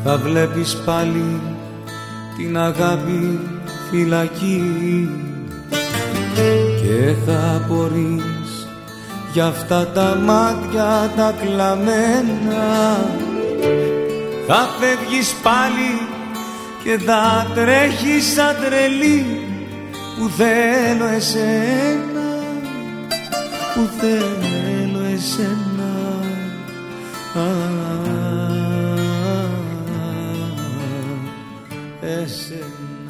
θα βλέπεις πάλι την αγάπη φυλακή και θα απορείς για αυτά τα μάτια τα κλαμμένα. Θα φεύγεις πάλι και θα τρέχεις σαν τρελή που θέλω εσένα, που θέλω εσένα. Εσένα.